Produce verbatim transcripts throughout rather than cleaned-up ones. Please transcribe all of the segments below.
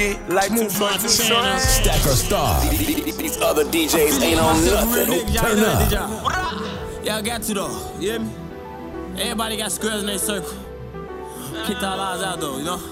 funky like two front, two short. Stack or Star. These other D Js ain't on nothing. Turn up. Yeah, I got to though, you hear me? Everybody got squares in their circle. Kick all eyes out though, you know?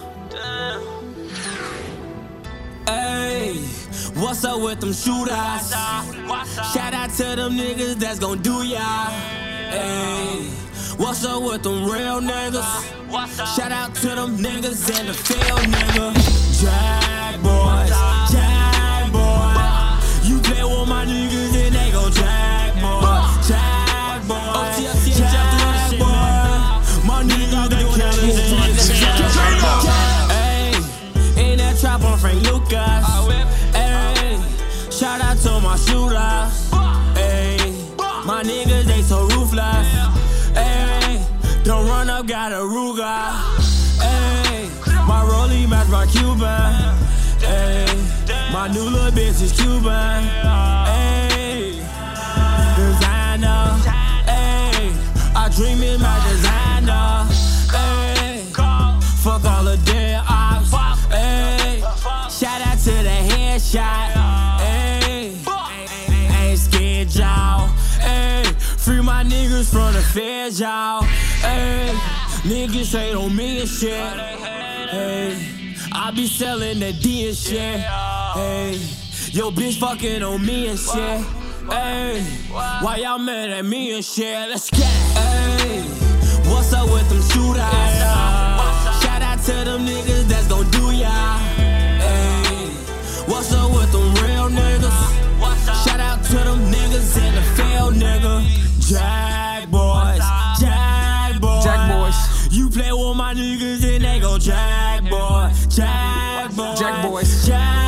Hey, what's up with them shooters? Shout out to them niggas that's gon' do ya. Hey, what's up with them real niggas? Shout out to them niggas and the field nigga. Jag boys, jag boys. You play with my niggas and they gon' jag boys, jag boys, jag boys. My niggas they gon' jag boys. Hey, in that trap on Frank Lucas. Hey, shout out to my shooters. Hey, my niggas they so ruthless. Hey, don't run up, got a Ruger. Hey, my rollie match my Cuban. Hey, my new little bitch is Cuban. Hey, designer. Hey, I dream in my designer. Hey, fuck all the dead ops. Hey, shout out to the headshot. Hey, ain't scared y'all. Hey, free my niggas from the feds, y'all. Hey, niggas hate on me and shit. Hey, I be selling the D and shit. Hey, yo bitch fucking on me and shit. Hey, why y'all mad at me and shit? Let's get it. Hey, what's up with them shooters? Shout out to them niggas that's gon' do ya. Hey, what's up with them real niggas? Shout out to them niggas and the failed nigga. Jag boys, jag boys, Jag boys. You play with my niggas and they gon' jag boy, jag boys, Jag boys. Jag